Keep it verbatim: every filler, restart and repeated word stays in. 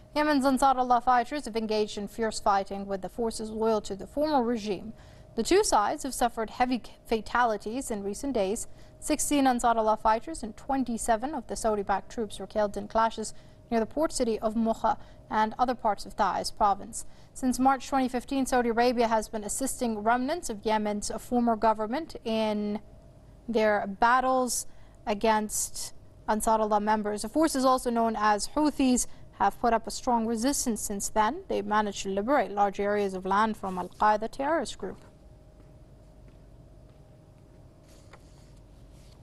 Yemen's Ansar Allah fighters have engaged in fierce fighting with the forces loyal to the former regime. The two sides have suffered heavy fatalities in recent days. sixteen Ansar Allah fighters and twenty-seven of the Saudi-backed troops were killed in clashes near the port city of Mocha and other parts of Taiz province. Since March twenty fifteen, Saudi Arabia has been assisting remnants of Yemen's former government in their battles against Ansar Allah members. The forces, also known as Houthis, have put up a strong resistance since then. They've managed to liberate large areas of land from Al-Qaeda terrorist group.